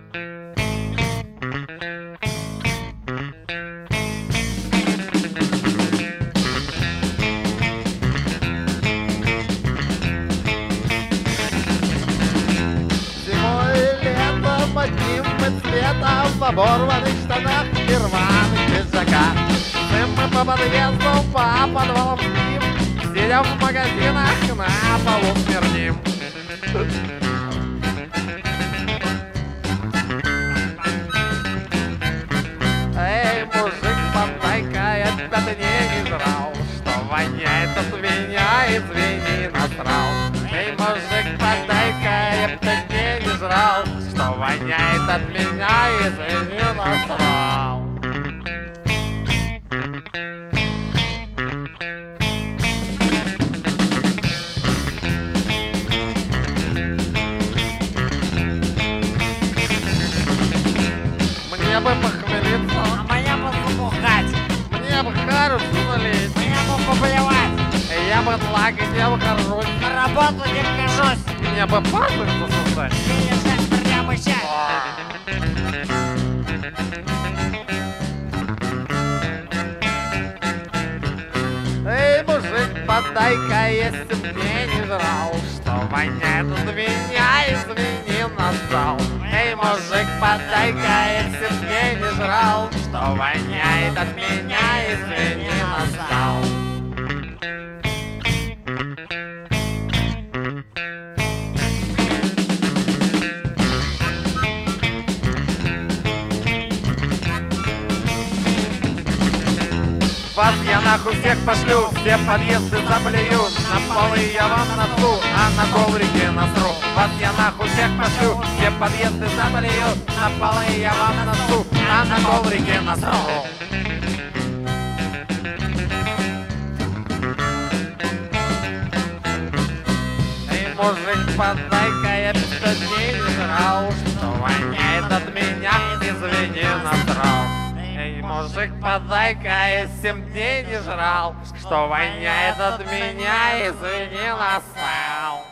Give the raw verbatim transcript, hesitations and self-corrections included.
Цвета в оборванных штанах и рваных пиджаках. Мы по подъездам, по подвалам спим, сидя в магазинах, на полу смердим. Эй, мужик, подай-ка, это ты не жрал, что воняет от меня, извини, насрал. Эй, мужик, подай-ка, это ты не жрал, что воняет от меня, извини, насрал. Мне бы похмелиться, а мне бы забухать, мне бы харю налить, мне бы поплевать, я бы плакать, я бы горжусь, на работу не кажусь, мне бы паспорт засосать и лежать прямо сейчас. Эй, мужик, подай-ка, если мне не жрал, что воняет от меня, извини, насрал. Эй, мужик, подай-ка, если мне не жрал, что воняет от меня, извини, насрал. Вас я нахуй всех пошлю, все подъезды заблюю, на полы я вам насу, а на коврике насру. Вас я нахуй всех пошлю, все подъезды заблюю, на полы я вам насу, а на коврике насру. Эй, мужик, подай-ка, я пять дней не жрал, что воняет от меня, извини, насрал. Эй, мужик, подай-ка, я семь дней не жрал, что воняет от меня, извини, насрал.